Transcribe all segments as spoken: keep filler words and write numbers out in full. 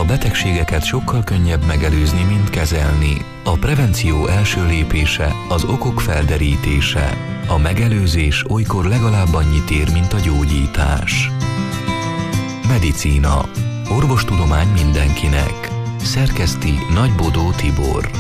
betegségeket sokkal könnyebb megelőzni, mint kezelni. A prevenció első lépése az okok felderítése. A megelőzés olykor legalább annyit ér, mint a gyógyítás. Medicína. Orvostudomány mindenkinek. Szerkeszti Nagybodó Tibor.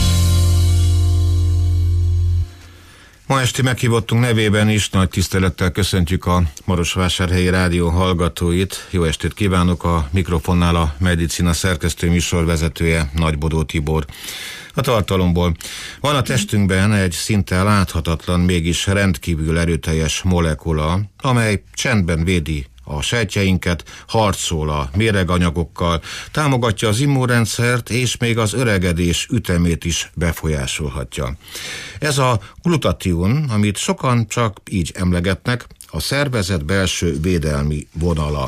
Ma esti meghívottunk nevében is nagy tisztelettel köszöntjük a Marosvásárhelyi Rádió hallgatóit. Jó estét kívánok, a mikrofonnál a Medicina szerkesztő műsorvezetője, Nagybodó Tibor. A tartalomból: van a testünkben egy szinte láthatatlan, mégis rendkívül erőteljes molekula, amely csendben védi a sejtjeinket, harcol a méreganyagokkal, támogatja az immunrendszert, és még az öregedés ütemét is befolyásolhatja. Ez a glutatión, amit sokan csak így emlegetnek, a szervezet belső védelmi vonala.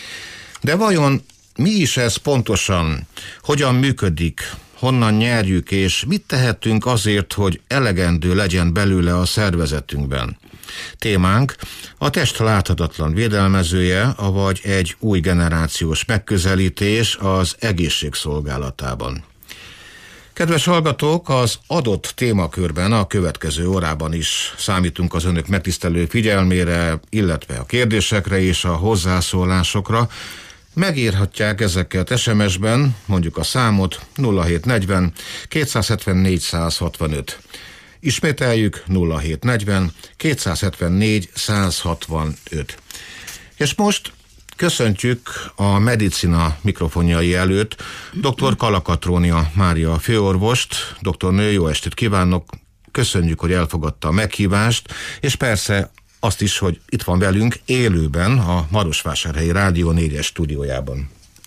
De vajon mi is ez pontosan? Hogyan működik? Honnan nyerjük, és mit tehetünk azért, hogy elegendő legyen belőle a szervezetünkben? Témánk a test láthatatlan védelmezője, avagy egy új generációs megközelítés az egészség szolgálatában. Kedves hallgatók, az adott témakörben a következő órában is számítunk az önök megtisztelő figyelmére, illetve a kérdésekre és a hozzászólásokra. Megírhatják ezeket es em es-ben, mondjuk a számot nulla hét negyven kétszázhetvennégy százhatvanöt. Ismételjük, nulla hét negyven kétszázhetvennégy százhatvanöt. És most köszöntjük a Medicina mikrofonjai előtt dr. Kalakatrónia Mária főorvost. Doktornő, jó estét kívánok, köszönjük, hogy elfogadta a meghívást, és persze azt is, hogy itt van velünk élőben a Marosvásárhelyi Rádió négyes stúdiójában.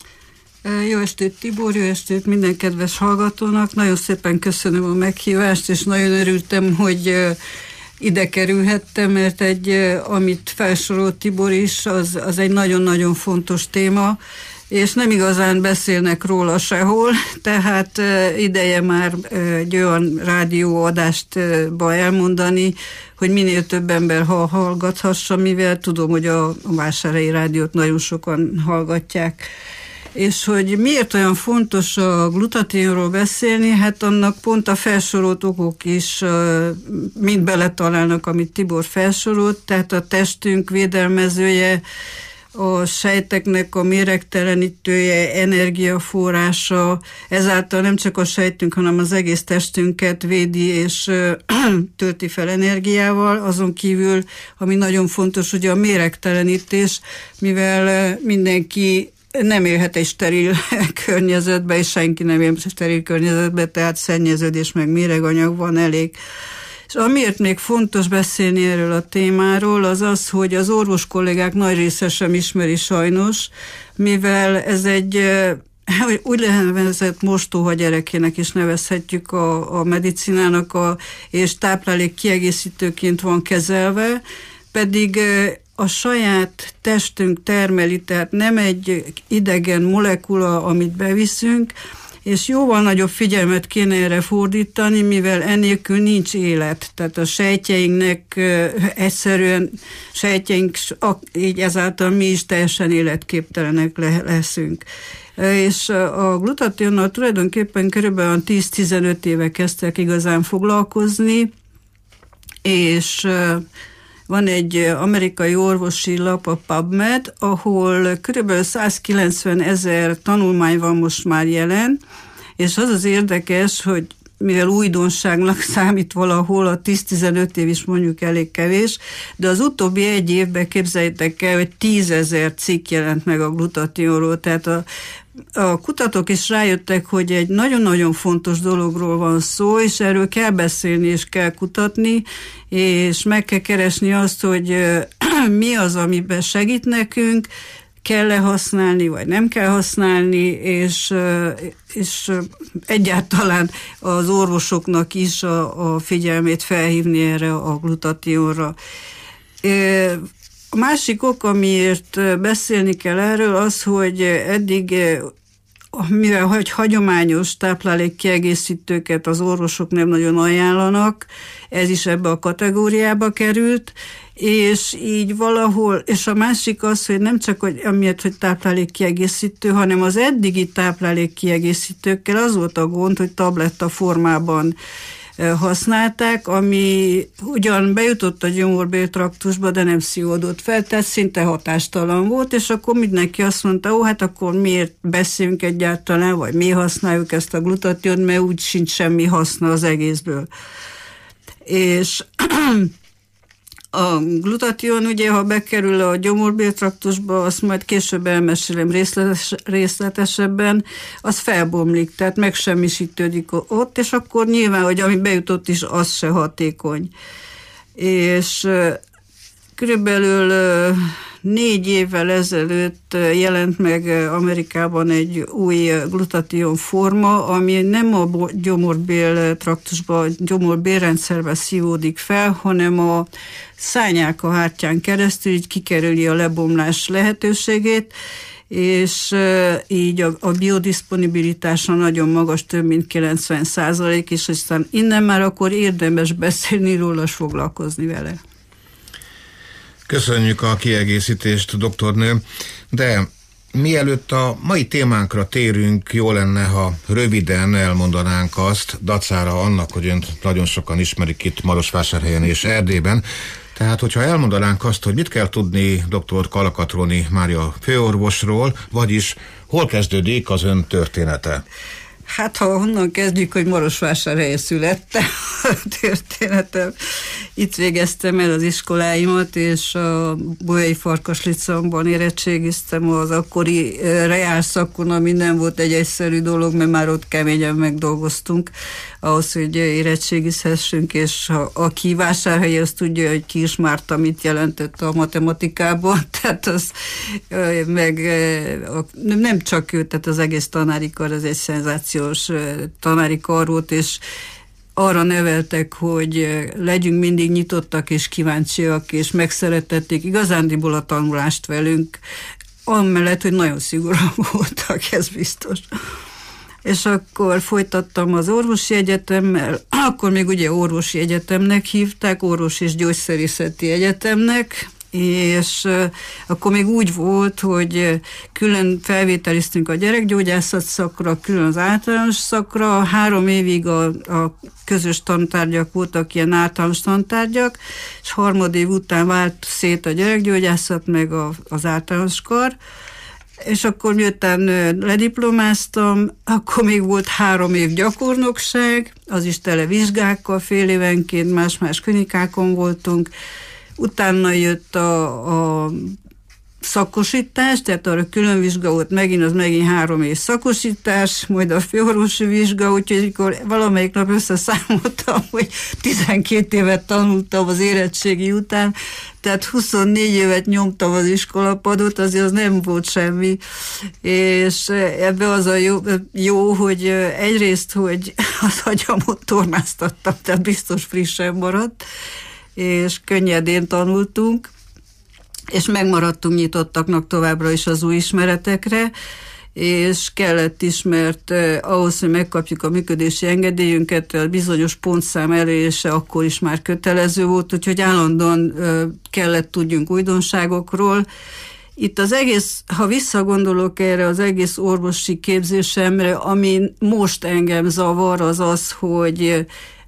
Jó estét Tibor, jó estét minden kedves hallgatónak. Nagyon szépen köszönöm a meghívást, és nagyon örültem, hogy ide kerülhettem, mert egy, amit felsorolt Tibor is, az, az egy nagyon-nagyon fontos téma, és nem igazán beszélnek róla sehol, tehát ideje már egy olyan rádióadástba elmondani, hogy minél több ember hallgathassa, mivel tudom, hogy a Vásárhelyi Rádiót nagyon sokan hallgatják. És hogy miért olyan fontos a glutaténról beszélni, hát annak pont a felsorolt okok is mind beletalálnak, amit Tibor felsorolt, tehát a testünk védelmezője, a sejteknek a méregtelenítője, energiaforrása, ezáltal nem csak a sejtünk, hanem az egész testünket védi és tölti fel energiával. Azon kívül, ami nagyon fontos, ugye a méregtelenítés, mivel mindenki nem élhet egy steril környezetbe, és senki nem él steril környezetbe, tehát szennyeződés meg méreganyag van elég. És amiért még fontos beszélni erről a témáról, az az, hogy az orvos kollégák nagy része sem ismeri sajnos, mivel ez egy úgynevezett mostoha gyerekének is nevezhetjük a, a medicinának, a, és táplálék kiegészítőként van kezelve, pedig a saját testünk termeli, tehát nem egy idegen molekula, amit beviszünk, és jóval nagyobb figyelmet kéne erre fordítani, mivel ennélkül nincs élet. Tehát a sejtjeinknek egyszerűen, sejtjeink, így ezáltal mi is teljesen életképtelenek leszünk. És a glutaténnal tulajdonképpen körülbelül tíz-tizenöt éve kezdtek igazán foglalkozni, és van egy amerikai orvosi lap, a PubMed, ahol körülbelül százkilencven ezer tanulmány van most már jelen, és az az érdekes, hogy mivel újdonságnak számít valahol, a tíz-tizenöt év is mondjuk elég kevés, de az utóbbi egy évben képzeljétek el, hogy tízezer cikk jelent meg a glutaténról, tehát a A kutatók is rájöttek, hogy egy nagyon-nagyon fontos dologról van szó, és erről kell beszélni, és kell kutatni, és meg kell keresni azt, hogy mi az, amiben segít nekünk, kell-e használni, vagy nem kell használni, és, és egyáltalán az orvosoknak is a, a figyelmét felhívni erre a glutaténra. A másik ok, amiért beszélni kell erről, az, hogy eddig, mivel hogy hagyományos táplálékkiegészítőket az orvosok nem nagyon ajánlanak, ez is ebbe a kategóriába került, és így valahol, és a másik az, hogy nem csak hogy amiatt, hogy táplálékkiegészítő, hanem az eddigi táplálékkiegészítőkkel az volt a gond, hogy tabletta formában használták, ami ugyan bejutott a gyomorbéltraktusba, de nem szívódott fel, tehát szinte hatástalan volt, és akkor mindenki azt mondta, ó, hát akkor miért beszélünk egyáltalán, vagy mi használjuk ezt a glutationt, mert úgy sincs semmi haszna az egészből. És a glutation, ugye, ha bekerül a gyomorbéltraktusba, azt majd később elmesélem részletes, részletesebben, az felbomlik, tehát megsemmisítődik ott, és akkor nyilván, hogy ami bejutott is, az se hatékony. És körülbelül négy évvel ezelőtt jelent meg Amerikában egy új glutation forma, ami nem a gyomorbél traktusba, a gyomorbélrendszerbe szívódik fel, hanem a szárnyálkahártyán keresztül így kikerüli a lebomlás lehetőségét, és így a, a biodiszponibilitása nagyon magas, több mint kilencven százalék, és aztán innen már akkor érdemes beszélni róla, és foglalkozni vele. Köszönjük a kiegészítést, doktornő, de mielőtt a mai témánkra térünk, jó lenne, ha röviden elmondanánk azt, dacára annak, hogy önt nagyon sokan ismerik itt Marosvásárhelyen és Erdélyben, tehát hogyha elmondanánk azt, hogy mit kell tudni dr. Kalakatróni Mária főorvosról, vagyis hol kezdődik az ön története? Hát, ha honnan kezdjük, hogy Marosvásárhelyen születtem, a történetem. Itt végeztem el az iskoláimat, és a Bolyai Farkas Liceumban érettségiztem az akkori reál szakon, ami nem volt egy egyszerű dolog, mert már ott keményen megdolgoztunk ahhoz, hogy érettségizhessünk, és ha, aki Vásárhelyi, azt tudja, hogy Kirs Márta mit jelentett a matematikában, tehát az meg nem csak ő, tehát az egész tanári kar, az egy szenzációs tanári kar volt, és arra neveltek, hogy legyünk mindig nyitottak és kíváncsiak, és megszeretették igazándiból a tanulást velünk, amellett, hogy nagyon szigorúan voltak, ez biztos. És akkor folytattam az orvosi egyetemmel, akkor még ugye orvosi egyetemnek hívták, orvos és gyógyszerészeti egyetemnek, és akkor még úgy volt, hogy külön felvételiztünk a gyerekgyógyászat szakra, külön az általános szakra, három évig a, a közös tantárgyak voltak, ilyen általános tantárgyak, és harmadév után vált szét a gyerekgyógyászat, meg a, az általános kar, és akkor miután lediplomáztam, akkor még volt három év gyakornokság, az is tele vizsgákkal, fél évenként más-más klinikákon voltunk. Utána jött a, a szakosítás, tehát arra külön vizsga volt megint, az megint három év szakosítás, majd a főorvosi vizsga, úgyhogy amikor valamelyik nap összeszámoltam, hogy tizenkét évet tanultam az érettségi után, tehát huszonnégy évet nyomtam az iskolapadot, azért az nem volt semmi, és ebbe az a jó, jó hogy egyrészt, hogy az agyamot tornáztattam, tehát biztos frissen maradt, és könnyedén tanultunk, és megmaradtunk nyitottaknak továbbra is az új ismeretekre, és kellett is, mert eh, ahhoz, hogy megkapjuk a működési engedélyünket, a bizonyos pontszám elérése akkor is már kötelező volt, úgyhogy állandóan eh, kellett tudjunk újdonságokról. Itt az egész, ha visszagondolok erre az egész orvosi képzésemre, ami most engem zavar, az az, hogy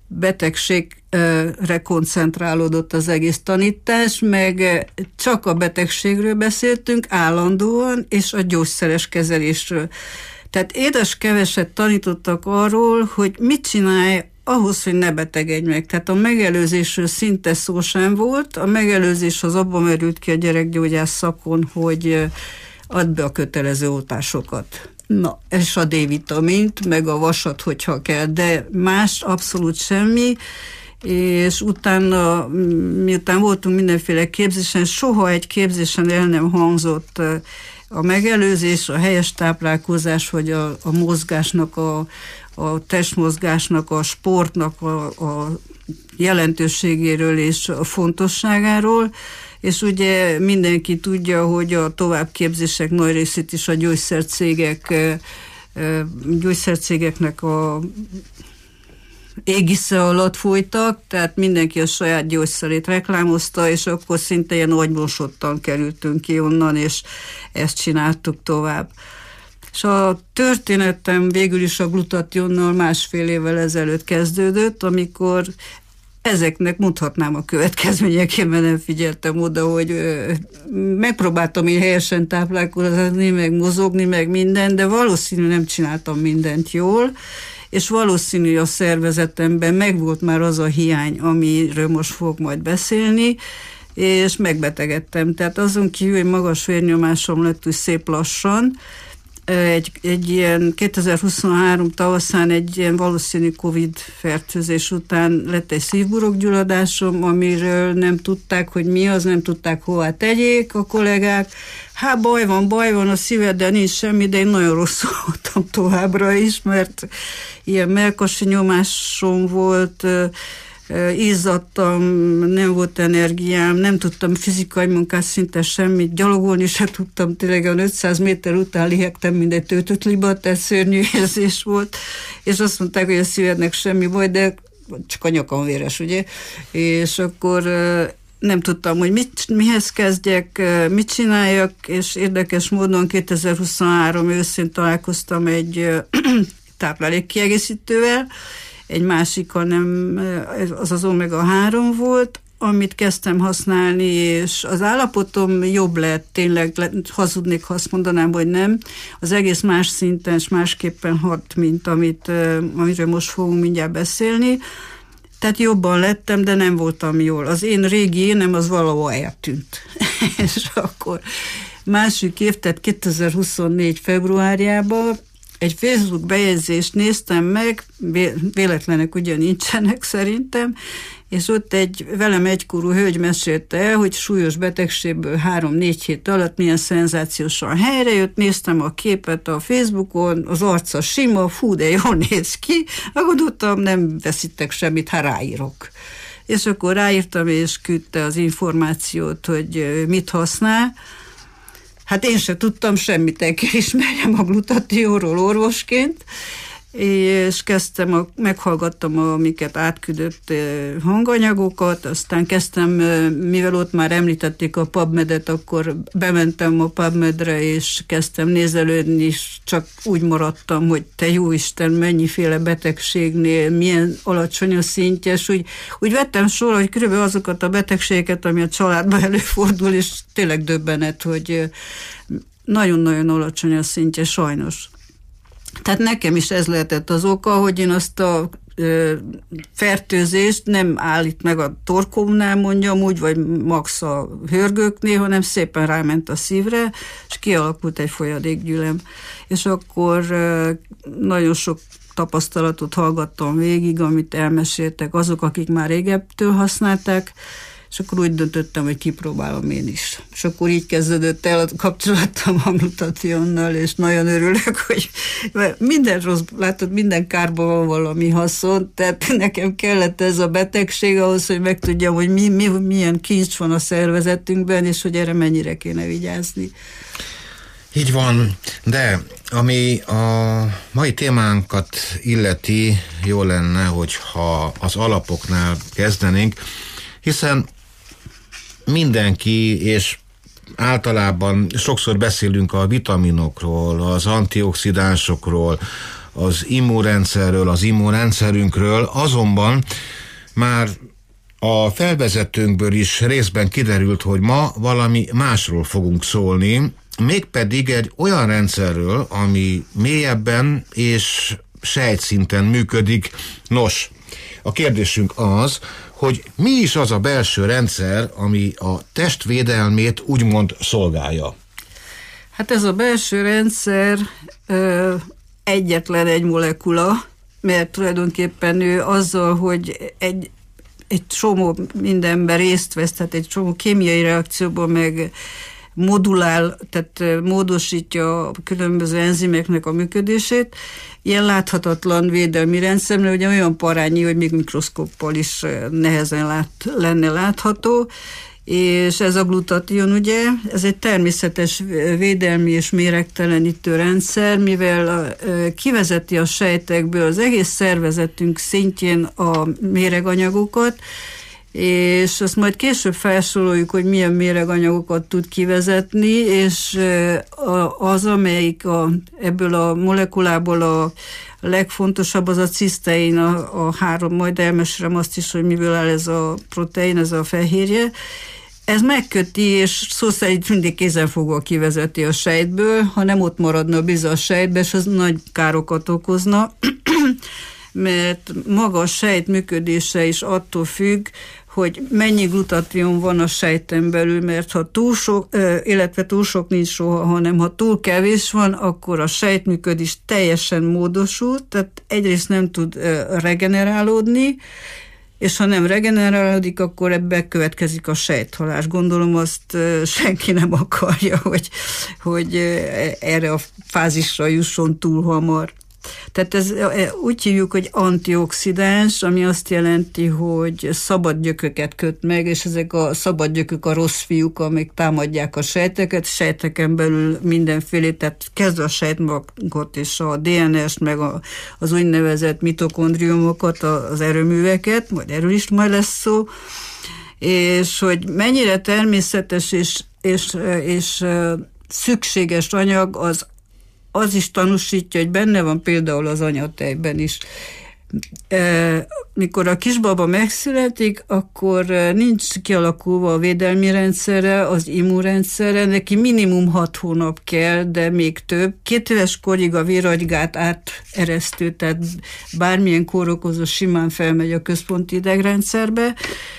betegségre koncentrálódott az egész tanítás, meg csak a betegségről beszéltünk állandóan, és a gyógyszeres kezelésről. Tehát édes keveset tanítottak arról, hogy mit csinálj ahhoz, hogy ne betegedj meg. Tehát a megelőzésről szinte szó sem volt. A megelőzés az abban merült ki a gyerekgyógyász szakon, hogy add be a kötelező oltásokat. Na, és a D-vitamint, meg a vasat, hogyha kell, de más abszolút semmi, és utána, miután voltunk mindenféle képzésen, soha egy képzésen el nem hangzott a megelőzés, a helyes táplálkozás, vagy a, a mozgásnak, a, a testmozgásnak, a sportnak a, a jelentőségéről és a fontosságáról, és ugye mindenki tudja, hogy a továbbképzések nagy részét is a gyógyszercégek, gyógyszercégeknek a égisze alatt folytak, tehát mindenki a saját gyógyszerét reklámozta, és akkor szinte ilyen agymosottan kerültünk ki onnan, és ezt csináltuk tovább. És a történetem végül is a glutationnal másfél évvel ezelőtt kezdődött, amikor ezeknek mondhatnám a következményeképpen nem figyeltem oda, hogy ö, megpróbáltam én helyesen táplálkozni, meg mozogni, meg minden, de valószínű nem csináltam mindent jól, és valószínű a szervezetemben megvolt már az a hiány, amiről most fogok majd beszélni, és megbetegedtem. Tehát azon kívül, hogy magas vérnyomásom lett úgy szép lassan, Egy, egy ilyen kétezer-huszonhárom tavaszán egy ilyen valószínű Covid fertőzés után lett egy szívburokgyulladásom, amiről nem tudták, hogy mi az, nem tudták hová tegyék a kollégák. Hát baj van, baj van a szíveddel, nincs semmi, de én nagyon rosszul voltam továbbra is, mert ilyen mellkasi nyomásom volt, izzadtam, nem volt energiám, nem tudtam fizikai munkát, szinte semmit, gyalogolni se tudtam, tényleg a ötszáz méter után lihegtem, mint egy töltött liba, tehát szörnyű érzés volt, és azt mondták, hogy a szívednek semmi baj, de csak a nyakam véres, ugye? És akkor nem tudtam, hogy mit, mihez kezdjek, mit csináljak, és érdekes módon kétezer-huszonhárom őszén találkoztam egy táplálékkiegészítővel, egy másik, hanem az az omega három volt, amit kezdtem használni, és az állapotom jobb lett, tényleg hazudnék, ha azt mondanám, hogy nem. Az egész más szinten és másképpen hat, mint amit, amiről most fogunk mindjárt beszélni. Tehát jobban lettem, de nem voltam jól. Az én régi énem az valahol eltűnt. És akkor másik év, tehát kétezer-huszonnégy februárjában egy Facebook bejegyzést néztem meg, véletlenek ugye nincsenek szerintem, és ott egy velem egykorú hölgy mesélte el, hogy súlyos betegségből három-négy hét alatt milyen szenzációsan helyrejött, néztem a képet a Facebookon, az arca sima, fú, de jól néz ki, gondoltam, nem veszítek semmit, ha ráírok. És akkor ráírtam, és küldte az információt, hogy mit használ. Hát én se tudtam semmit, el kell ismerjem a glutationról orvosként, és kezdtem, a, meghallgattam, amiket átküldött hanganyagokat, aztán kezdtem, mivel ott már említették a PubMed-et, akkor bementem a PubMedre, és kezdtem nézelődni, és csak úgy maradtam, hogy te jóisten, mennyiféle betegségnél, milyen alacsony a szintje, és úgy, úgy vettem sorra, hogy körülbelül azokat a betegségeket, ami a családban előfordul, és tényleg döbbenet, hogy nagyon-nagyon alacsony a szintje, sajnos. Tehát nekem is ez lehetett az oka, hogy én azt a ö, fertőzést nem állít meg a torkomnál, mondjam úgy, vagy max a hörgőknél, hanem szépen ráment a szívre, és kialakult egy folyadékgyülem. És akkor ö, nagyon sok tapasztalatot hallgattam végig, amit elmeséltek azok, akik már régebbtől használták, és akkor úgy döntöttem, hogy kipróbálom én is. És akkor így kezdődött el a kapcsolatom a glutationnal, és nagyon örülök, hogy minden rossz, látod, minden kárban van valami haszon, tehát nekem kellett ez a betegség ahhoz, hogy megtudjam, hogy mi, mi, milyen kincs van a szervezetünkben, és hogy erre mennyire kéne vigyázni. Így van, de ami a mai témánkat illeti, jó lenne, hogyha az alapoknál kezdenénk, hiszen mindenki, és általában sokszor beszélünk a vitaminokról, az antioxidánsokról, az immunrendszerről, az immunrendszerünkről, azonban már a felvezetőnkből is részben kiderült, hogy ma valami másról fogunk szólni, mégpedig egy olyan rendszerről, ami mélyebben és sejtszinten működik. Nos, a kérdésünk az, hogy mi is az a belső rendszer, ami a testvédelmét úgymond szolgálja. Hát ez a belső rendszer ö, egyetlen egy molekula, mert tulajdonképpen ő azzal, hogy egy, egy csomó mindenben részt vesz, tehát egy csomó kémiai reakcióban meg modulál, tehát módosítja a különböző enzimeknek a működését, ilyen láthatatlan védelmi rendszerre, ugye olyan parányi, hogy még mikroszkóppal is nehezen lát, lenne látható, és ez a glutatión, ugye, ez egy természetes védelmi és méregtelenítő rendszer, mivel kivezeti a sejtekből az egész szervezetünk szintjén a méreganyagokat, és azt majd később felsoroljuk, hogy milyen méreganyagokat tud kivezetni, és az, amelyik a, ebből a molekulából a legfontosabb, az a cisztein, a, a három, majd elmesélem azt is, hogy miből áll ez a protein, ez a fehérje. Ez megköti, és szó szerint mindig kézenfogva kivezeti a sejtből, ha nem ott maradna bizony a sejtbe, és az nagy károkat okozna, mert maga a sejt működése is attól függ, hogy mennyi glutatión van a sejten belül, mert ha túl sok, illetve túl sok nincs soha, hanem ha túl kevés van, akkor a sejtműködés teljesen módosul, tehát egyrészt nem tud regenerálódni, és ha nem regenerálódik, akkor ebbe következik a sejthalás. Gondolom azt senki nem akarja, hogy, hogy erre a fázisra jusson túl hamar. Tehát ez úgy hívjuk, hogy antioxidáns, ami azt jelenti, hogy szabad gyököket köt meg, és ezek a szabad gyökök a rossz fiúk, amik támadják a sejteket, sejteken belül mindenféle, tehát kezdve a sejtmagot és a dé en es-t, meg a, az úgynevezett mitokondriumokat, az erőműveket, majd erről is majd lesz szó, és hogy mennyire természetes és, és, és szükséges anyag, az az is tanúsítja, hogy benne van például az anyatejben is. E, mikor a kisbaba megszületik, akkor nincs kialakulva a védelmi rendszere, az immunrendszere, neki minimum hat hónap kell, de még több. Két éves korig a véragygát áteresztő, tehát bármilyen kórokozó simán felmegy a központi idegrendszerbe,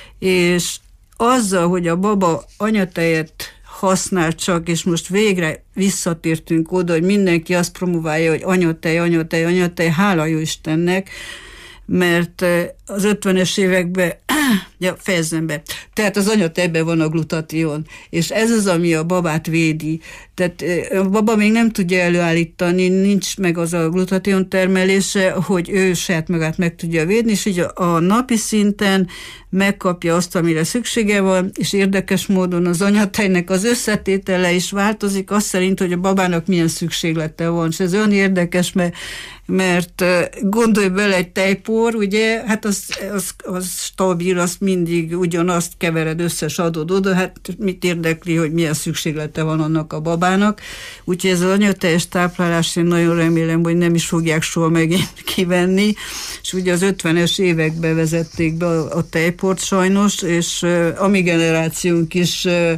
és azzal, hogy a baba anyatejet használ csak, és most végre visszatértünk oda, hogy mindenki azt promoválja, hogy anyatej, anyatej, anyatej, hála jó Istennek, mert az ötvenes években, ja, fejezzem be, tehát az anyatejben van a glutatión, és ez az, ami a babát védi. Tehát a baba még nem tudja előállítani, nincs meg az a glutatión termelése, hogy ő saját magát meg tudja védni, és így a, a napi szinten megkapja azt, amire szüksége van, és érdekes módon az anyatejnek az összetétele is változik, azt szerint, hogy a babának milyen szükséglete van. És ez olyan érdekes, mert, mert gondolj bele egy tejpor, ugye, hát az, az, az stabil, azt mindig ugyanazt kevered, összes adod oda, hát mit érdekli, hogy milyen szükséglete van annak a babának. Úgyhogy ez az anyatejes táplálás, én nagyon remélem, hogy nem is fogják soha megint kivenni, és ugye az ötvenes években vezették be a, a tejport sajnos, és uh, a mi generációnk is uh,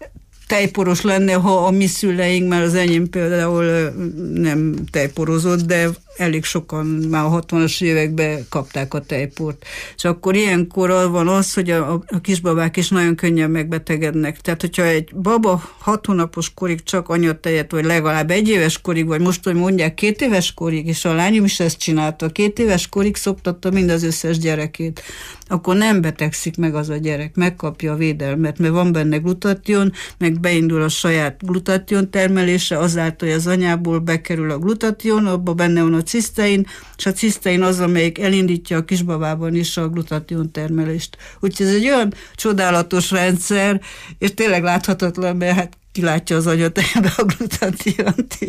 tejporos lenne, ha a mi szüleink, már az enyém például uh, nem tejporozott, de elég sokan már a hatvanas években kapták a tejport. És akkor ilyenkor van az, hogy a, a kisbabák is nagyon könnyen megbetegednek. Tehát, hogyha egy baba hat hónapos korig csak anyatejet, vagy legalább egy éves korig, vagy most, hogy mondják, két éves korig, és a lányom is ezt csinálta, két éves korig szoptatta mind az összes gyerekét, akkor nem betegszik meg az a gyerek, megkapja a védelmet, mert van benne glutatión, meg beindul a saját glutatión termelése, azáltal, hogy az anyából bekerül a glutatión, abban benne van a cisztein, és a cisztein az, amelyik elindítja a kisbabában is a glutatión termelést. Úgyhogy ez egy olyan csodálatos rendszer, és tényleg láthatatlan, mert hát kilátja az anyatejbe a glutationt.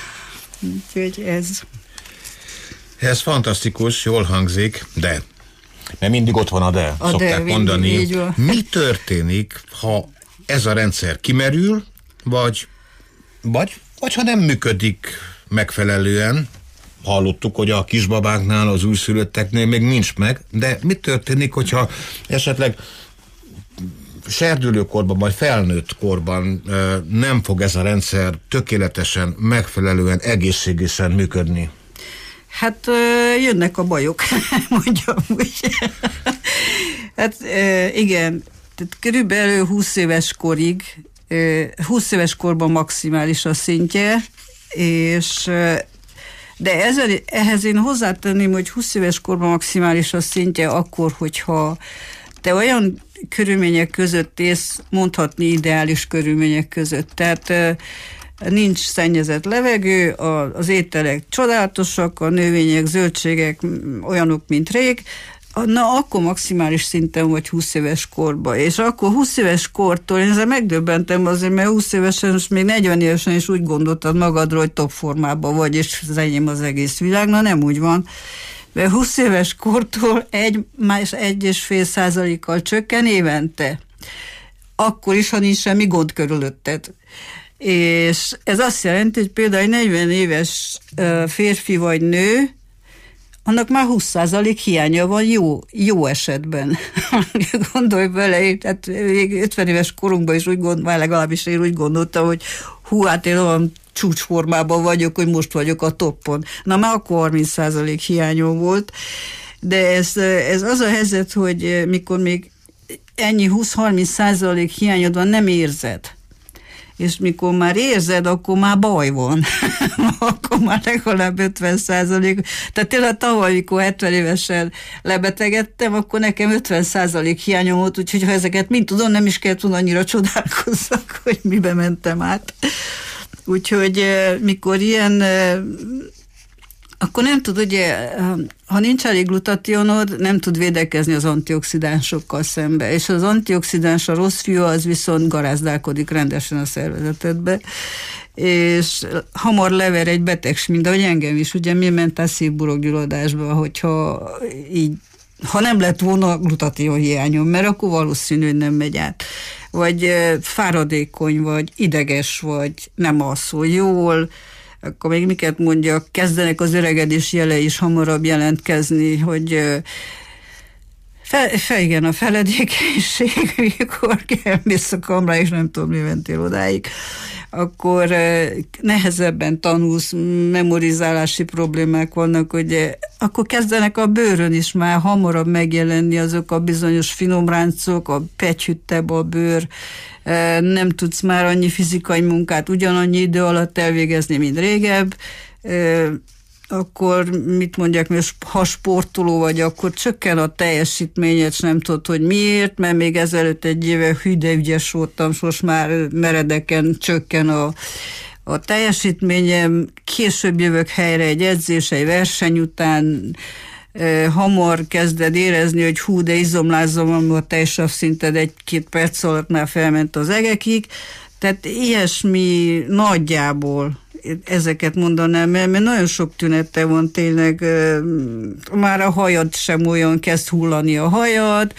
Úgyhogy ez... Ez fantasztikus, jól hangzik, de mert mindig ott van a de, a szokták de, mondani. Mi történik, ha ez a rendszer kimerül, vagy, vagy, vagy ha nem működik megfelelően? Hallottuk, hogy a kisbabáknál, az újszülötteknél még nincs meg, de mi történik, hogyha esetleg serdülőkorban, vagy felnőtt korban nem fog ez a rendszer tökéletesen, megfelelően, egészségesen működni? Hát jönnek a bajok, mondjam úgy. Hát igen, tehát körülbelül húsz éves korig, húsz éves korban maximális a szintje, és de ezzel, ehhez én hozzátenném, hogy húsz éves korban maximális a szintje akkor, hogyha te olyan körülmények között élsz, mondhatni ideális körülmények között. Tehát nincs szennyezett levegő, az ételek csodálatosak, a növények, zöldségek olyanok, mint rég, na akkor maximális szinten vagy húsz éves korban, és akkor húsz éves kortól, én ezzel megdöbbentem azért, mert húsz évesen, és még negyven évesen is úgy gondoltad magadról, hogy top formában vagy, és az enyém az egész világ, na nem úgy van. Mert húsz éves kortól egy, más egy és fél százalékkal csökken évente. Akkor is, ha nincs semmi gond körülötted. És ez azt jelenti, hogy például egy negyven éves férfi vagy nő, annak már húsz százalék hiánya van jó, jó esetben. Gondolj bele, tehát még ötven éves korunkban is úgy gondoltam, legalábbis én úgy gondoltam, hogy hú, hát én olyan csúcsformában vagyok, hogy most vagyok a toppon. Na már akkor harminc százalék hiányom volt, de ez, ez az a helyzet, hogy mikor még ennyi húsz-harminc százalék hiányod van, nem érzed. És mikor már érzed, akkor már baj van. Akkor már legalább ötven százalék. Tehát tényleg tavaly, mikor hetven évesen lebetegedtem, akkor nekem ötven százalék hiányom volt, úgyhogy ha ezeket mind tudom, nem is kellett volna annyira csodálkozzak, hogy mibe mentem át. Úgyhogy mikor ilyen, akkor nem tud, ugye, ha nincs elég glutationod, nem tud védekezni az antioxidánsokkal szembe, és az antioxidáns, a rossz fiú, az viszont garázdálkodik rendesen a szervezetedbe, és hamar lever egy betegség, mint ahogy engem is, ugye mi ment a szívburokgyulladásba, hogyha így, ha nem lett volna glutation hiányom, mert akkor valószínű, hogy nem megy át. Vagy fáradékony, vagy ideges, vagy nem alszol jól, akkor még miket mondjak, kezdenek az öregedés jele is hamarabb jelentkezni, hogy fe, fe, igen, a feledékenység, mikor elmész a kamra, és nem tudom, mi mentél odáig, akkor nehezebben tanulsz, memorizálási problémák vannak, hogy akkor kezdenek a bőrön is már hamarabb megjelenni azok a bizonyos finomráncok, a pegyhüttebb a bőr, nem tudsz már annyi fizikai munkát ugyanannyi idő alatt elvégezni, mint régebb, akkor mit mondjak, ha sportoló vagy, akkor csökken a teljesítményed, és nem tudod, hogy miért, mert még ezelőtt egy éve hű, de ügyes voltam, és most már meredeken csökken a, a teljesítményem, később jövök helyre egy edzés, egy verseny után, hamar kezded érezni, hogy hú, de izomlázom, a tejsav szinted egy-két perc alatt már felment az egekig, tehát ilyesmi nagyjából ezeket mondanám, mert nagyon sok tünete van tényleg, már a hajad sem olyan, kezd hullani a hajad,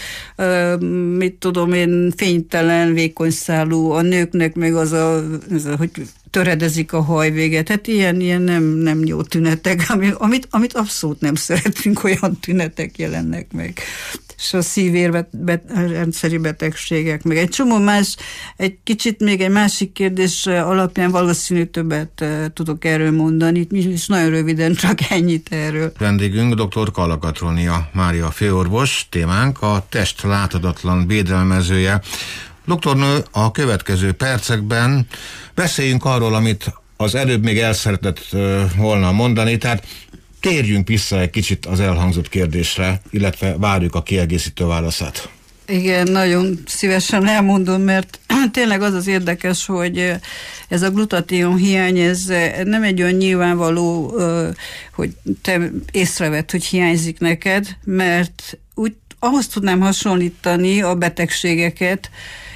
mit tudom én, fénytelen, vékonyszálú, a nőknek meg az a, az a hogy töredezik a hajvéget, hát ilyen, ilyen nem, nem jó tünetek, amit, amit abszolút nem szeretünk, olyan tünetek jelennek meg. És a szívérrendszeri betegségek, meg egy csomó más, egy kicsit még egy másik kérdés alapján valószínű többet tudok erről mondani, és nagyon röviden csak ennyit erről. Vendégünk dr. Kallakatronia Mária főorvos, témánk a test láthatatlan védelmezője. Doktornő, a következő percekben beszéljünk arról, amit az előbb még el szeretett volna mondani, tehát térjünk vissza egy kicsit az elhangzott kérdésre, illetve várjuk a kiegészítő válaszát. Igen, nagyon szívesen elmondom, mert tényleg az az érdekes, hogy ez a glutation hiány, ez nem egy olyan nyilvánvaló, hogy te észrevedd, hogy hiányzik neked, mert úgy ahhoz tudnám hasonlítani a betegségeket,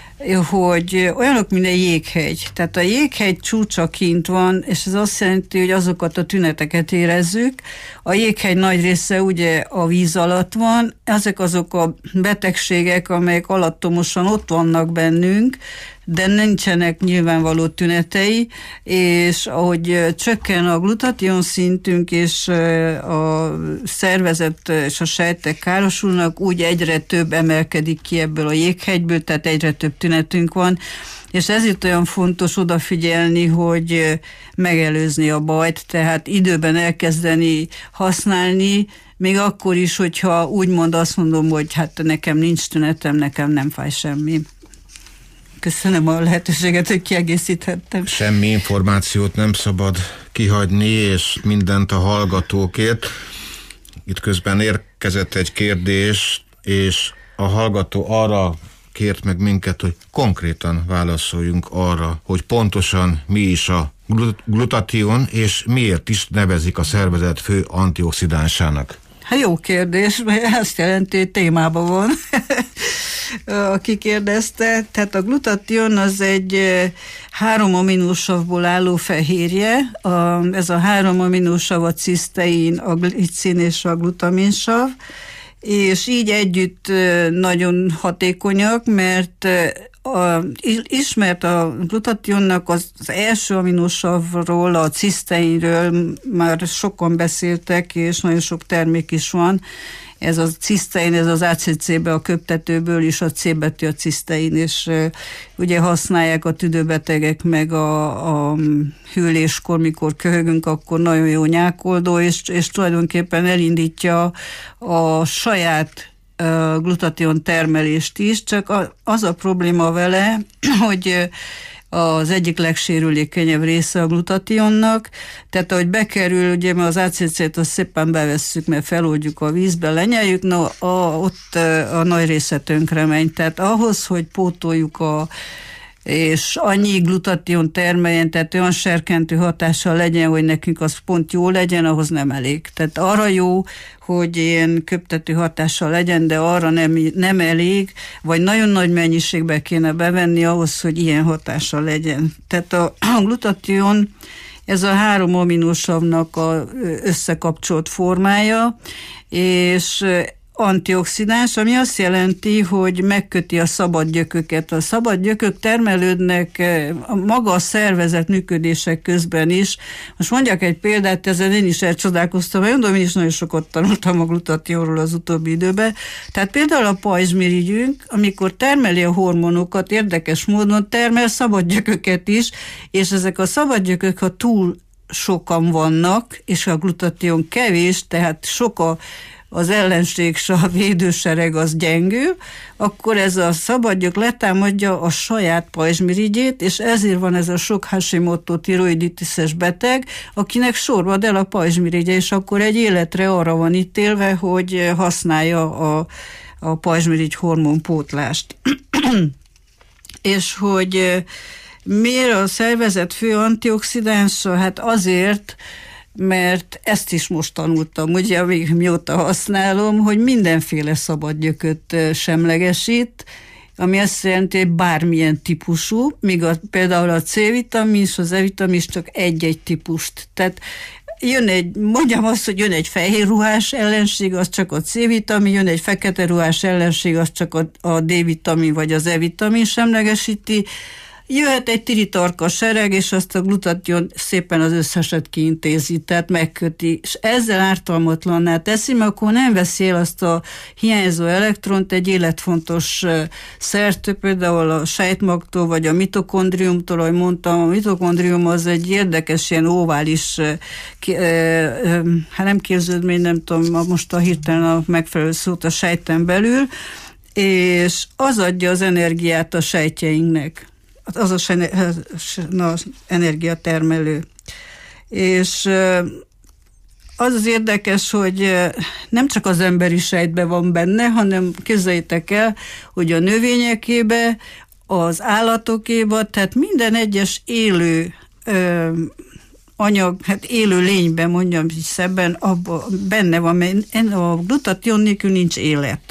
hogy olyanok, mint egy jéghegy. Tehát a jéghegy csúcsa kint van, és ez azt jelenti, hogy azokat a tüneteket érezzük. A jéghegy nagy része ugye a víz alatt van, ezek azok a betegségek, amelyek alattomosan ott vannak bennünk, de nincsenek nyilvánvaló tünetei, és ahogy csökken a glutation szintünk, és a szervezet és a sejtek károsulnak, úgy egyre több emelkedik ki ebből a jéghegyből, tehát egyre több tünetünk van, és ezért olyan fontos odafigyelni, hogy megelőzni a bajt, tehát időben elkezdeni használni, még akkor is, hogyha úgymond azt mondom, hogy hát nekem nincs tünetem, nekem nem fáj semmi. Köszönöm a lehetőséget, hogy kiegészíthettem. Semmi információt nem szabad kihagyni, és mindent a hallgatókért. Itt közben érkezett egy kérdés, és a hallgató arra kért meg minket, hogy konkrétan válaszoljunk arra, hogy pontosan mi is a glutation, és miért is nevezik a szervezet fő antioxidánsának. Hát jó kérdés, mert azt jelenti, hogy témában van, aki kérdezte. Tehát a glutation az egy három aminósavból álló fehérje. A, ez a három aminósav a cisztein, a glicin és a glutaminsav, és így együtt nagyon hatékonyak, mert a, ismert a glutationnak az, az első aminosavról, a ciszteinről már sokan beszéltek, és nagyon sok termék is van. Ez a cisztein, ez az á cé cé-be a köptetőből is a C betű a cisztein, és ugye használják a tüdőbetegek meg a, a hűléskor, mikor köhögünk, akkor nagyon jó nyákoldó, és, és tulajdonképpen elindítja a saját uh, glutation termelést is, csak az a probléma vele, hogy az egyik legsérülékenyebb része a glutationnak, tehát ahogy bekerül, ugye mert az á cé cét azt szépen bevesszük, mert feloldjuk a vízbe, lenyeljük, no, a, ott a nagy része tönkre megy. Tehát ahhoz, hogy pótoljuk a és annyi glutation termeljen, tehát olyan serkentő hatással legyen, hogy nekünk az pont jó legyen, ahhoz nem elég. Tehát arra jó, hogy ilyen köptető hatással legyen, de arra nem, nem elég, vagy nagyon nagy mennyiségbe kéne bevenni ahhoz, hogy ilyen hatással legyen. Tehát a, a glutation, ez a három aminósavnak a összekapcsolt formája, és antioxidáns, ami azt jelenti, hogy megköti a szabad gyököket. A szabad gyökök termelődnek maga a szervezet működések közben is. Most mondjak egy példát, ezen én is elcsodálkoztam, mert mondom, én is nagyon sokat tanultam a glutationról az utóbbi időben. Tehát például a pajzsmirigyünk, amikor termeli a hormonokat, érdekes módon termel szabad gyököket is, és ezek a szabad gyökök, ha túl sokan vannak, és a glutation kevés, tehát sok a az ellenség, a védősereg az gyengül, akkor ez a szabadgyök letámadja a saját pajzsmirigyét, és ezért van ez a sok Hashimoto tiroiditises beteg, akinek sorvad el a pajzsmirigye, és akkor egy életre arra van ítélve, hogy használja a, a pajzsmirigy hormonpótlást. És hogy miért a szervezet fő antioxidánsa? Hát azért, mert ezt is most tanultam, ugye még mióta használom, hogy mindenféle szabad gyököt semlegesít, ami azt jelenti, hogy bármilyen típusú, míg a, például a C-vitamin és az E-vitamin csak egy-egy típust. Tehát jön egy, mondjam azt, hogy jön egy fehér ruhás ellenség, az csak a C-vitamin, jön egy fekete ruhás ellenség, az csak a, a D-vitamin vagy az E-vitamin semlegesíti, jöhet egy tiritarka sereg, és azt a glutation szépen az összeset kiintézi, tehát megköti, és ezzel ártalmatlanná teszi, mert akkor nem veszi el azt a hiányzó elektront egy életfontos szertől, például a sejtmagtól, vagy a mitokondriumtól, ahogy mondtam, a mitokondrium az egy érdekes, ilyen óvális, hát nem képződmény, nem tudom most a hirtelen a megfelelő szót a sejten belül, és az adja az energiát a sejtjeinknek. Az az na, energiatermelő. És az az érdekes, hogy nem csak az emberi sejtben van benne, hanem képzeljétek el, hogy a növényekébe, az állatokébe, tehát minden egyes élő ö, anyag, hát élő lényben, mondjam így szebben, abban benne van, mert a glutation nélkül nincs élet.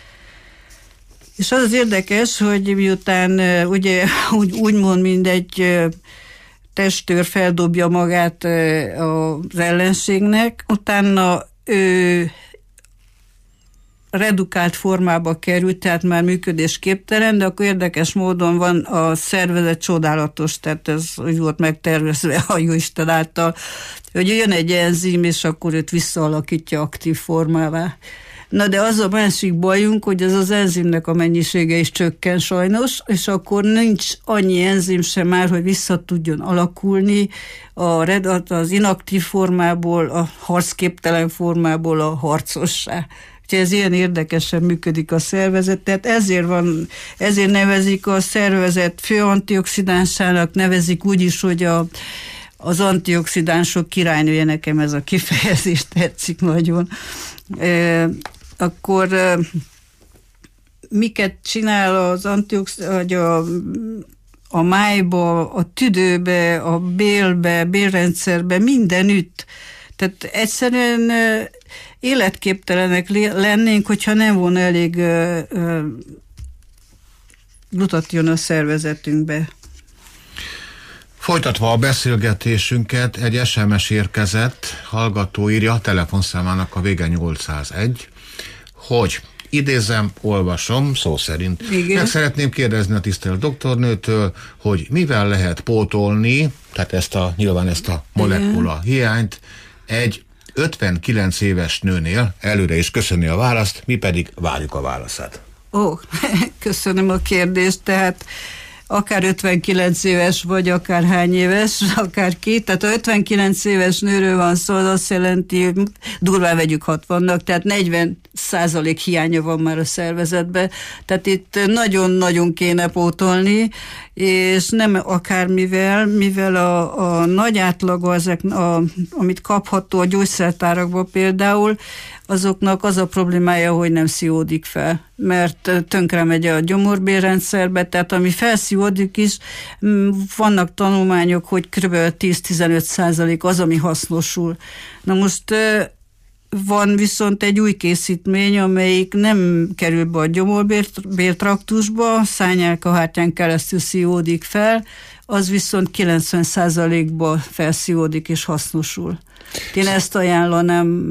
És az az érdekes, hogy miután ugye úgy, úgymond mindegy testőr feldobja magát az ellenségnek, utána ő redukált formába került, tehát már működésképtelen, de akkor érdekes módon van a szervezet csodálatos, tehát ez úgy volt megtervezve a Jóisten által, hogy jön egy enzim, és akkor őt visszaalakítja aktív formává. Na de az a másik bajunk, hogy ez az enzimnek a mennyisége is csökken sajnos, és akkor nincs annyi enzim sem már, hogy vissza tudjon alakulni a, az inaktív formából, a harcképtelen formából a harcossá. Úgyhogy ez ilyen érdekesen működik a szervezet, tehát ezért van, ezért nevezik a szervezet fő antioxidánsának, nevezik úgy is, hogy a az antioxidánsok királynője, nekem ez a kifejezés tetszik nagyon. E, akkor e, miket csinál az antioxidán, a, a májba, a tüdőbe, a bélbe, bélrendszerbe, mindenütt. Tehát egyszerűen életképtelenek lennénk, hogyha nem volna elég glutatión a szervezetünkbe. Folytatva a beszélgetésünket, egy es em es érkezett, hallgató írja, telefonszámának a vége nyolcszázegy, hogy idézem, olvasom, szó szerint. Igen. Meg szeretném kérdezni a tisztelt doktornőtől, hogy mivel lehet pótolni, tehát ezt a, nyilván ezt a molekula hiányt egy ötvenkilenc éves nőnél. Előre is köszönni a választ, mi pedig várjuk a válaszát. Ó, köszönöm a kérdést, tehát akár ötvenkilenc éves vagy, akár hány éves, akár két, tehát a ötvenkilenc éves nőről van szó, az azt jelenti, hogy durván vegyük hatvannak, tehát negyven százalék hiánya van már a szervezetben, tehát itt nagyon-nagyon kéne pótolni, és nem akármivel, mivel a, a nagy átlaga, ezek, a, amit kapható a gyógyszertárakban például, azoknak az a problémája, hogy nem szívódik fel, mert tönkre megy a gyomorbérrendszerbe, tehát ami felszívódik is, vannak tanulmányok, hogy kb. tíz-tizenöt százalék az, ami hasznosul. Na most van viszont egy új készítmény, amelyik nem kerül be a gyomorbértraktusba, szárnyálkahártyán keresztül szívódik fel, az viszont kilencven százalékba felszívódik és hasznosul. Én ezt ajánlanám.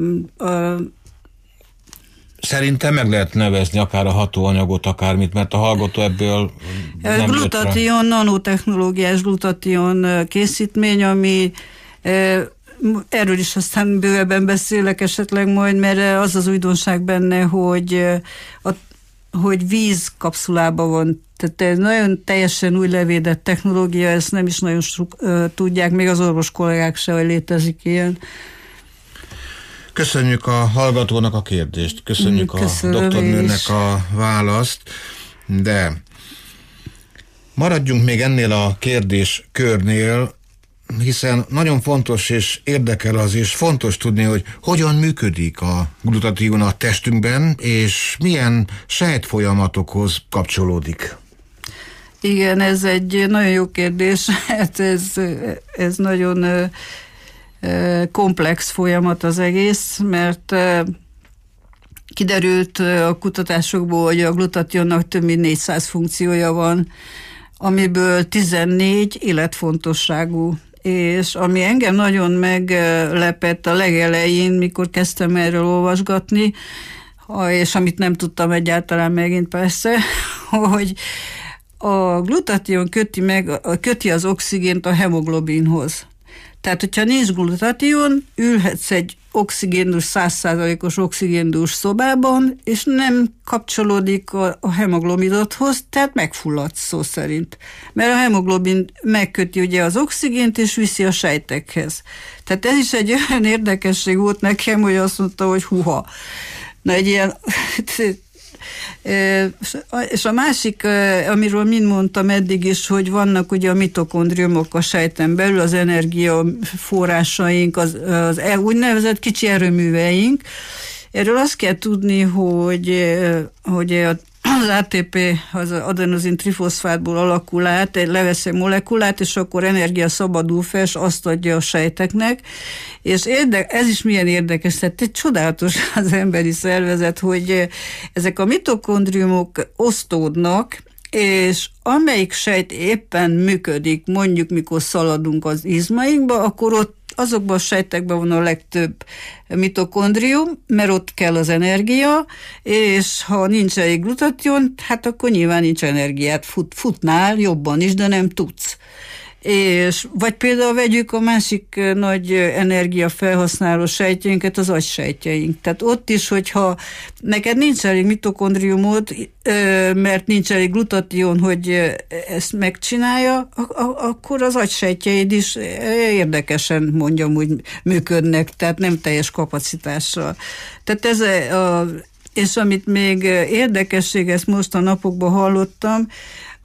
Szerintem meg lehet nevezni akár a hatóanyagot, akármit, mert a hallgató ebből nem Glutation, nanotechnológiás glutation készítmény, ami erről is aztán bővebben beszélek esetleg majd, mert az az újdonság benne, hogy, a, hogy víz kapszulában van. Tehát ez nagyon teljesen új levédett technológia, ezt nem is nagyon sok, tudják, még az orvos kollégák se, hogy létezik ilyen. Köszönjük a hallgatónak a kérdést, köszönjük Köszönöm a doktornőnek a választ, de maradjunk még ennél a kérdéskörnél, hiszen nagyon fontos és érdekel az, és fontos tudni, hogy hogyan működik a glutatión a testünkben, és milyen sejtfolyamatokhoz kapcsolódik. Igen, ez egy nagyon jó kérdés, hát ez, ez nagyon komplex folyamat az egész, mert kiderült a kutatásokból, hogy a glutationnak több mint négyszáz funkciója van, amiből tizennégy életfontosságú. És ami engem nagyon meglepett a legelején, mikor kezdtem erről olvasgatni, és amit nem tudtam egyáltalán megint persze, hogy a glutation köti, meg, köti az oxigént a hemoglobinhoz. Tehát, hogyha nincs glutation, ülhetsz egy oxigéndús, száz százalékos oxigéndús szobában, és nem kapcsolódik a, a hemoglobinodhoz, tehát megfulladsz szó szerint. Mert a hemoglobin megköti ugye az oxigént, és viszi a sejtekhez. Tehát ez is egy olyan érdekesség volt nekem, hogy azt mondta, hogy huha. Na, egy ilyen... És a másik, amiről mind mondtam eddig is, hogy vannak ugye a mitokondriumok a sejten belül, az energiaforrásaink, az, az úgynevezett kicsi erőműveink. Erről azt kell tudni, hogy, hogy az á té pé, az adenozin trifoszfátból alakul át, levesz egy molekulát, és akkor energia szabadul fel, és azt adja a sejteknek. És érde, ez is milyen érdekes, tehát egy csodálatos az emberi szervezet, hogy ezek a mitokondriumok osztódnak, és amelyik sejt éppen működik, mondjuk mikor szaladunk az izmainkba, akkor ott azokban a sejtekben van a legtöbb mitokondrium, mert ott kell az energia, és ha nincs elég glutation, hát akkor nyilván nincs energiát. Fut, futnál jobban is, de nem tudsz. És, vagy például vegyük a másik nagy energiafelhasználó sejtjeinket, az agysejtjeink. Tehát ott is, hogyha neked nincs elég mitokondriumod, mert nincs elég glutation, hogy ezt megcsinálja, akkor az agysejtjeid is érdekesen, mondjam, úgy működnek, tehát nem teljes kapacitással. Tehát ez a, és amit még érdekesség, ezt most a napokban hallottam,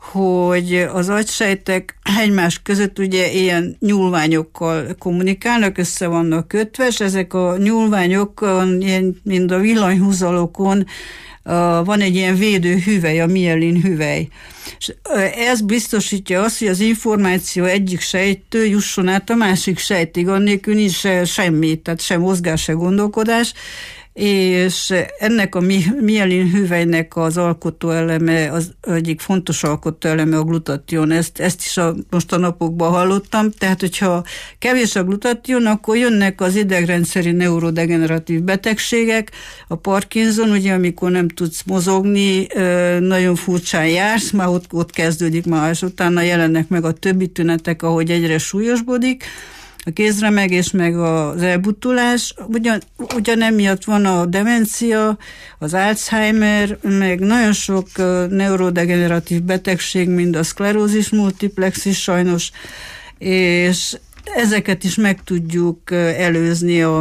hogy az agysejtek egymás között ugye ilyen nyúlványokkal kommunikálnak, össze vannak kötve, és ezek a nyúlványok, ilyen, mint a villanyhúzalokon, van egy ilyen védő hüvely, a mielin hüvely. És ez biztosítja azt, hogy az információ egyik sejttől jusson át a másik sejtig, annélkül nincs semmi, tehát sem mozgás, sem gondolkodás, és ennek a mielin hüvelynek az alkotóeleme, az egyik fontos alkotóeleme a glutation. Ezt, ezt is a, most a napokban hallottam, tehát hogyha kevés a glutation, akkor jönnek az idegrendszeri neurodegeneratív betegségek, a Parkinson, ugye amikor nem tudsz mozogni, nagyon furcsán jársz, már ott, ott kezdődik már, és utána jelennek meg a többi tünetek, ahogy egyre súlyosbodik, a kézremegés, meg az elbutulás, ugyan, ugyan emiatt van a demencia, az Alzheimer, meg nagyon sok uh, neurodegeneratív betegség, mint a szklerózis multiplex is sajnos, és ezeket is meg tudjuk uh, előzni a,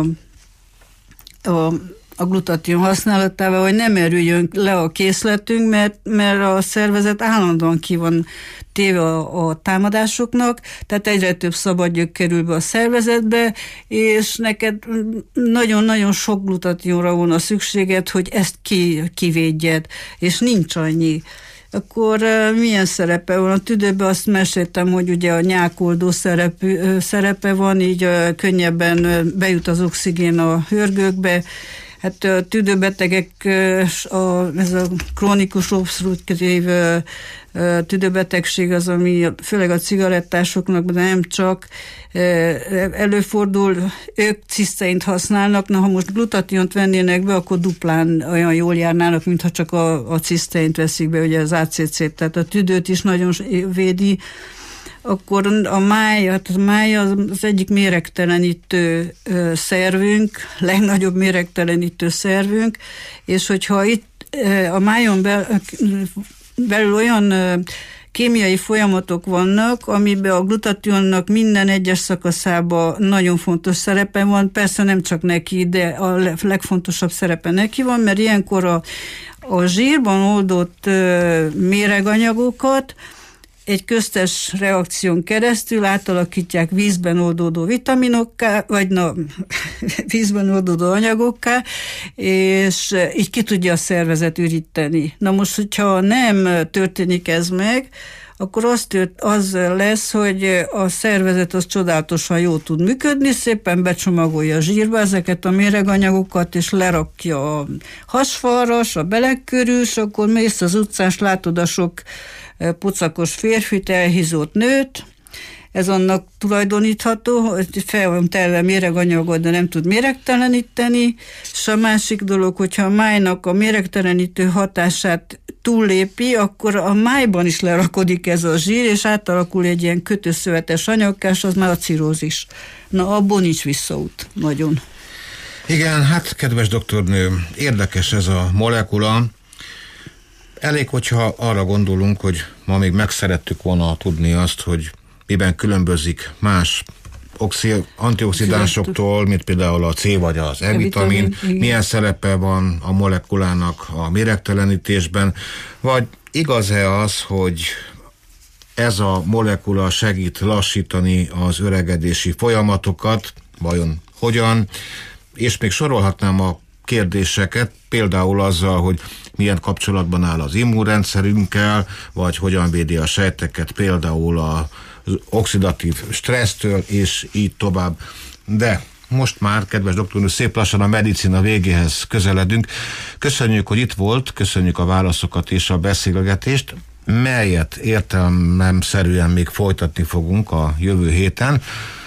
a a glutation használatával, hogy nem erüljön le a készletünk, mert, mert a szervezet állandóan ki van téve a, a támadásoknak, tehát egyre több szabadgyök kerül be a szervezetbe, és neked nagyon-nagyon sok glutationra van a szükséged, hogy ezt ki, kivédjed, és nincs annyi. Akkor milyen szerepe van? A tüdőben azt meséltem, hogy ugye a nyákoldó szerepű, szerepe van, így könnyebben bejut az oxigén a hörgőkbe. Hát a tüdőbetegek, a, ez a krónikus obstruktív tüdőbetegség az, ami főleg a cigarettásoknak, de nem csak előfordul, ők ciszteint használnak, na ha most glutationt vennének be, akkor duplán olyan jól járnának, mintha csak a, a ciszteint veszik be, ugye az á cé cé-t, tehát a tüdőt is nagyon védi. Akkor a máj, hát a máj az, az egyik méregtelenítő szervünk, legnagyobb méregtelenítő szervünk, és hogyha itt a májon bel, belül olyan kémiai folyamatok vannak, amiben a glutationnak minden egyes szakaszában nagyon fontos szerepe van, persze nem csak neki, de a legfontosabb szerepe neki van, mert ilyenkor a, a zsírban oldott méreganyagokat egy köztes reakción keresztül átalakítják vízben oldódó vitaminokká, vagy na, vízben oldódó anyagokká, és így ki tudja a szervezet üríteni. Na most, hogyha nem történik ez meg, akkor az, tört, az lesz, hogy a szervezet az csodálatosan jól tud működni, szépen becsomagolja a zsírba ezeket a méreganyagokat, és lerakja a hasfalra, a belek körül, és akkor mész az utcán, és látod a sok pocakos férfit, elhízott nőt, ez annak tulajdonítható, hogy fel van telve méreganyagot, de nem tud méregteleníteni, és a másik dolog, hogyha a májnak a méregtelenítő hatását túllépi, akkor a májban is lerakodik ez a zsír, és átalakul egy ilyen kötőszövetes anyagkás, az már a cirózis. Na, abból nincs visszaút. Nagyon. Igen, hát kedves doktornő, érdekes ez a molekula. Elég, hogyha arra gondolunk, hogy ma még megszerettük volna tudni azt, hogy miben különbözik más oxi- antioxidánsoktól, mint például a C vagy az E-vitamin, milyen szerepe van a molekulának a méregtelenítésben, vagy igaz-e az, hogy ez a molekula segít lassítani az öregedési folyamatokat, vajon hogyan, és még sorolhatnám a kérdéseket, például azzal, hogy milyen kapcsolatban áll az immunrendszerünkkel, vagy hogyan védi a sejteket például az oxidatív stressztől, és így tovább. De most már, kedves doktornő, szép lassan a medicina végéhez közeledünk. Köszönjük, hogy itt volt, köszönjük a válaszokat és a beszélgetést, melyet értelmemszerűen még folytatni fogunk a jövő héten,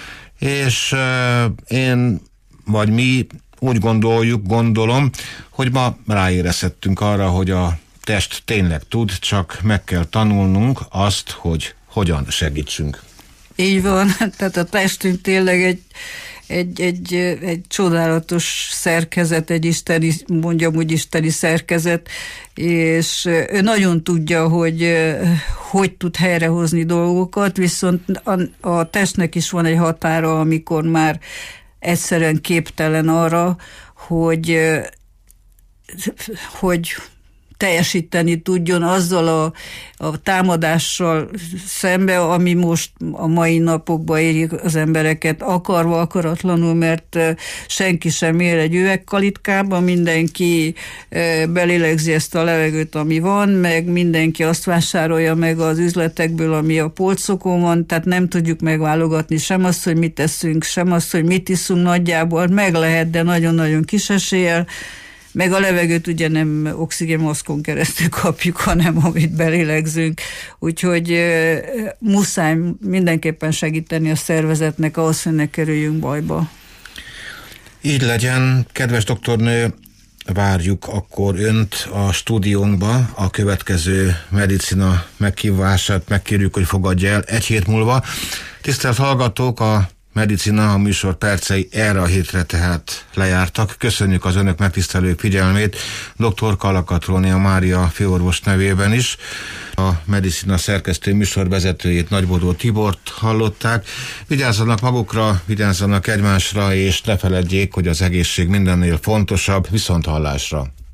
és uh, én vagy mi úgy gondoljuk, gondolom, hogy ma ráérezhettünk arra, hogy a test tényleg tud, csak meg kell tanulnunk azt, hogy hogyan segítsünk. Így van, tehát a testünk tényleg egy, egy, egy, egy csodálatos szerkezet, egy isteni, mondjam úgy isteni szerkezet, és ő nagyon tudja, hogy hogy tud helyrehozni dolgokat, viszont a, a testnek is van egy határa, amikor már egyszerűen képtelen arra, hogy, hogy teljesíteni tudjon azzal a, a támadással szembe, ami most a mai napokban érik az embereket akarva, akaratlanul, mert senki sem él egy üvegkalitkában, mindenki belélegzi ezt a levegőt, ami van, meg mindenki azt vásárolja meg az üzletekből, ami a polcokon van, tehát nem tudjuk megválogatni sem azt, hogy mit teszünk, sem azt, hogy mit iszunk nagyjából, meg lehet, de nagyon-nagyon kis eséllyel. Meg a levegőt ugye nem oxigénmaszkon keresztül kapjuk, hanem amit belélegzünk. Úgyhogy e, muszáj mindenképpen segíteni a szervezetnek ahhoz, hogy ne kerüljünk bajba. Így legyen, kedves doktornő, várjuk akkor önt a stúdiónkba, a következő medicina meghívását megkérjük, hogy fogadja el egy hét múlva. Tisztelt hallgatók, a Medicina, a műsor percei erre a hétre tehát lejártak. Köszönjük az önök megtisztelő figyelmét dr. Kalaka Trónia Mária főorvos nevében is. A Medicina szerkesztő műsorvezetőjét, Nagybodó Tibort hallották. Vigyázzanak magukra, vigyázzanak egymásra, és ne feledjék, hogy az egészség mindennél fontosabb. Viszonthallásra!